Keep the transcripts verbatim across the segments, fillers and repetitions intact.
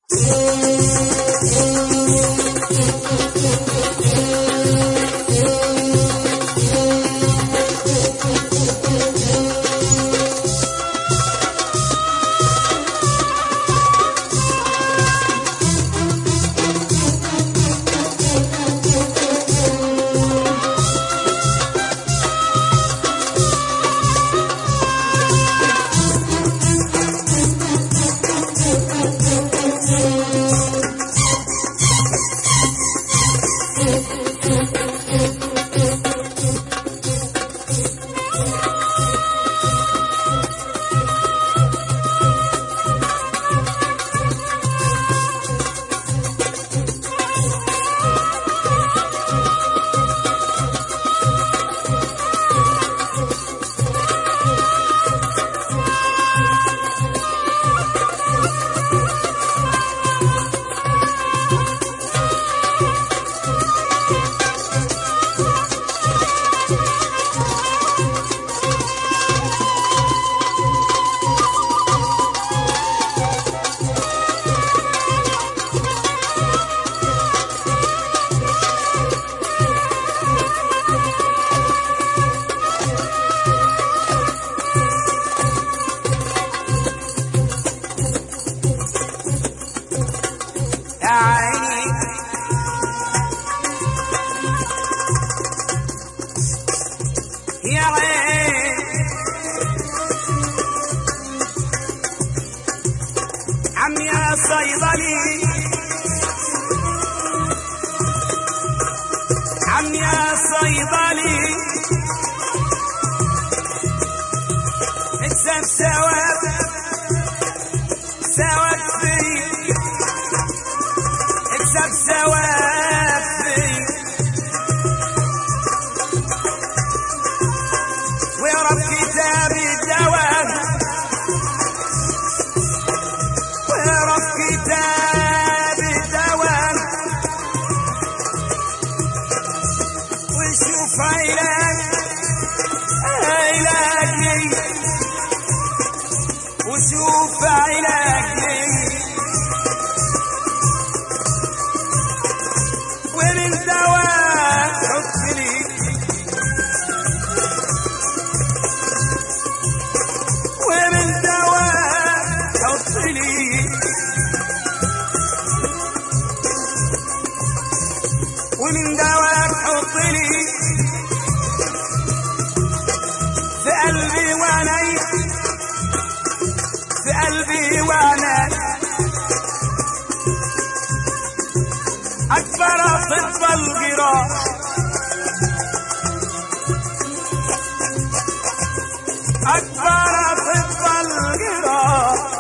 يا عين عم يا صيدلي عم يا صيدلي اكسب ثواب ثواب في اكسب ثواب في ويرب كتاب الدوام ويرب كتاب الدوام وشوف علاج علاج لي وشوف علاج لي ومن دواء حط لي ومن دواء حط لي ومن دواء حط لي في قلبي وعيني في قلبي وعيني أكبر طب الجراح أكبر طب الجراح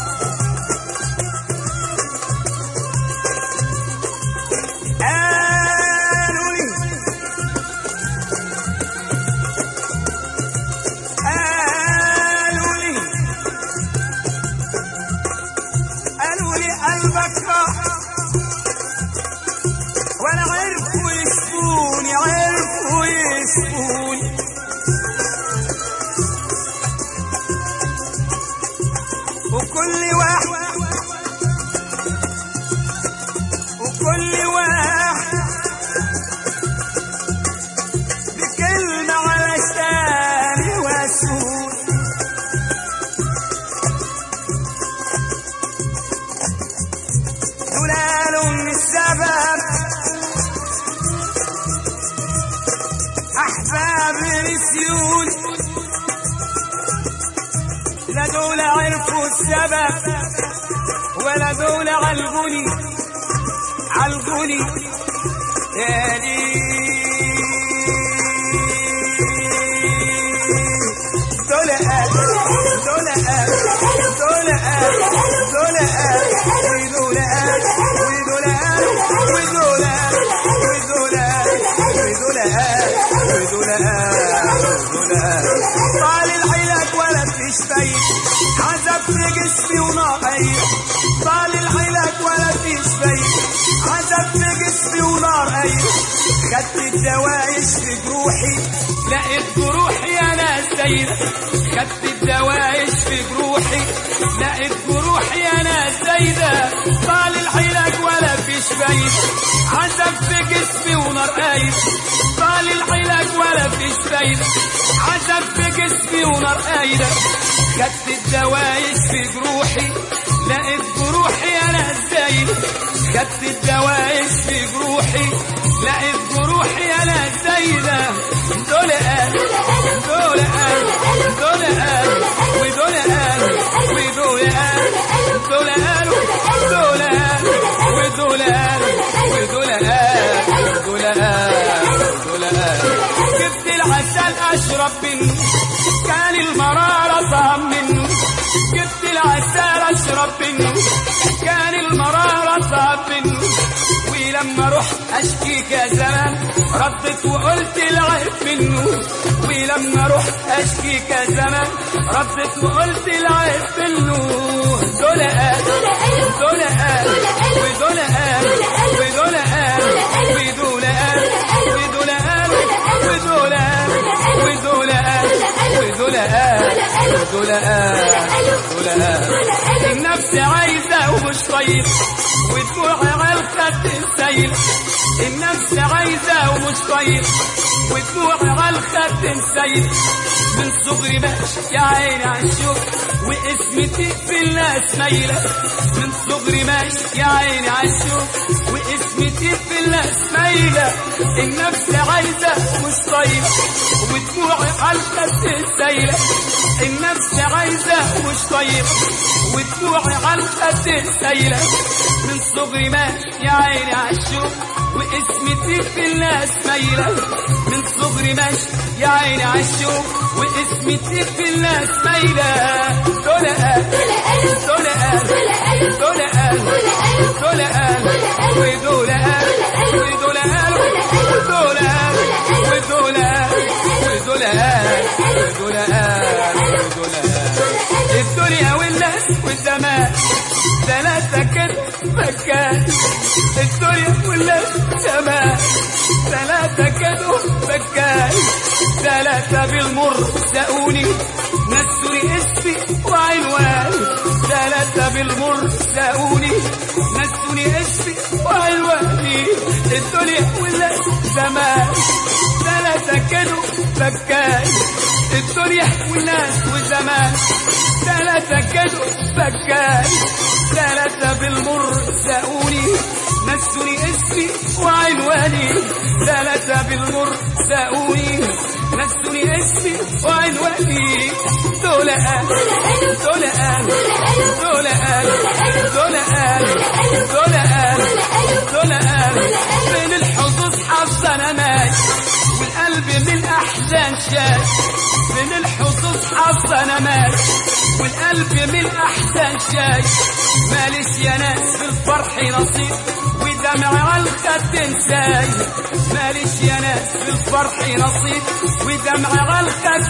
قالوا لي قالوا لي قالوا لي قلبك راح ولا عرفوا يشفوني عرفوا يشفوني وكل واحد وكل واحد بكلمة علشان يواسوني دول قالوا من السبب أحباب نسيوني لا دول عرفوا السبب ولا دول علقوني علقوني يا ليل دول قالوا دول قالوا دول قالوا دول قالوا ودول قالوا ودول قالوا ودول قالوا ودول قالوا ودول قالوا ودول قالوا طال العلاج ولا فيش فايد عذبت جسمي ونار طال العلاج ولا فيش فايد عذبت جسمي ونار ايد خدت الدواء يشفي جروحي لقيت جروحي انا سيد خدت الدواء يشفي جروحي لقيت جروحي انا سيد زايدة، طال العلاج ولا فيش فايدة، عذب في جسمي ونار قايد، طال العلاج ولا فيش فايدة، عذب في جسمي ونار قايدة، خدت الدواء يشفي جروحي، لقيت جروحي انا زايدة، خدت الدواء يشفي جروحي، لقيت جروحي انا زايدة، دول قال دول قال دول قال ودول قال ودول قال دول قال دول قال ودول قال ودول قال ودول قال ودول قال جبت العسل اشرب منه، كان المرارة طعم منه، جبت العسل اشرب منه، كان المرارة طعم منه، ولما رحت اشكيك يا زمان ردت وقلت العيب منه، ولما رحت اشكيك يا زمان ردت وقلت العيب منه، دول قال دول قال ودول قال ودول قال ودول قال ودول قال ودول قال ودول قال ودول قال ودول قال ودول قال النفس عايزة ومش طيب، ودموعي على الخد سايل، النفس عايزة ومش طيب، ودموعي على الخد سايل، من صغري ماشي يا عيني عالشوق، واسمتي في الناس مايلة، من صغري ماشي يا عيني عالشوق، واسمتي في الناس مايلة، النفس عايزة ومش طيب، ودموعي على الخد سايلة، النفس عايزة ومش طيب، ودموعي على الخد سايلة، من صغري ماشي يا عيني عالشوق، واسمتي في الناس مايلة، من صغري ماشي يا عيني عالشوق، واسمتي في الناس مايلة، دول قال دول قال دول قال دول قال ودول قال ودول قال ودول قال ودول قال ودول قال ودول قال ودول قال الدنيا والناس والزمان ثلاثة كده مكان، الدنيا والناس زمان ثلاثة كده مكان، ثلاثة بالمر ساقوني نسوني اسمي وعنواني، ثلاثة بالمر ساقوني نسوني اسمي وعنواني، الدنيا والناس زمان ثلاثة كده مكان، الدنيا والناس والزمان ثلاثة كده مكان، ثلاثة بالمر ساقوني نسوني اسمي وعنواني، ثلاثة بالمر ساقوني نسوني اسمي وعنواني، دول قال دول قال دول قال دول قال دول قال دول قال من الحظوظ حظ انا ماشي، والقلب من احزان شاش، من الحظوظ حظ انا ماشي، والقلب من احزان شاش، ماليش يا ناس في الفرح نصيب، ودمع على الخد نساي، ماليش يا ناس في الفرح نصيب، ودمع على الخد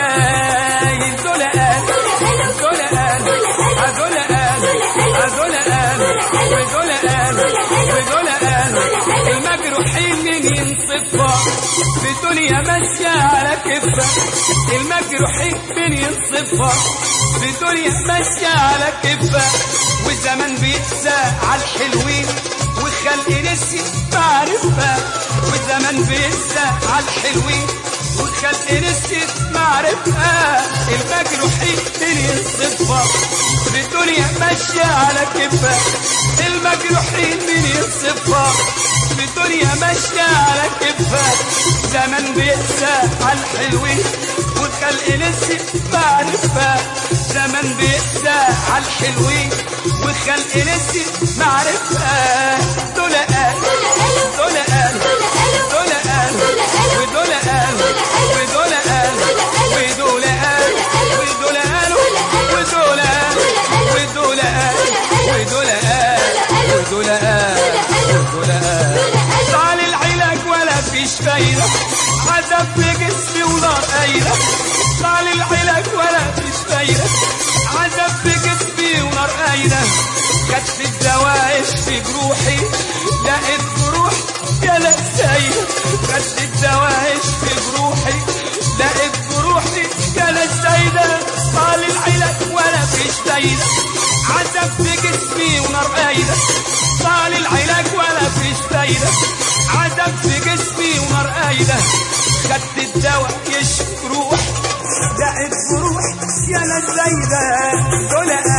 نساي، دول قال دول قال دول قال دول قال ودول قال ودول قال المجروحين من ينصفها، في دنيا ماشية على كفة، المجروحين من ينصفها، في دنيا ماشية على كفة، والزمن بيقسى على الحلوين، وخلق نسي معرفة، والزمن بيقسى على الحلوين، وخلق نسي معرفة، المجروحين من ينصفها، في الدنيا ماشية على كفة، المجروحين من ينصفها، في الدنيا ماشية على كفة، زمن بيقسى على الحلوين، وخلق نسي معرفة، زمن بيقسى على الحلوين، وخلق نسي معرفة، دول قال دول قال دول قال ودول قال ودول قال ودول قال ودول قال ودول قال ودول قال ودول قال ودول قال ودول قال طال العلاج ولا فيش فايدة، عذب في جسمي ونار قايلة، طال العلاج ولا فيش فايدة، عذب في جسمي ونار قايلة، كشف الدواء يشفي جروحي، لقيت جروح يا لا سايلة، كشف الدواء يشفي جروحي، لقيت جروحي يا لا سايلة، طال العلاج ولا فيش فايدة، عذب في جسمي خدت الدواء يشفي روح دقت بروح يا ناس زايدة دول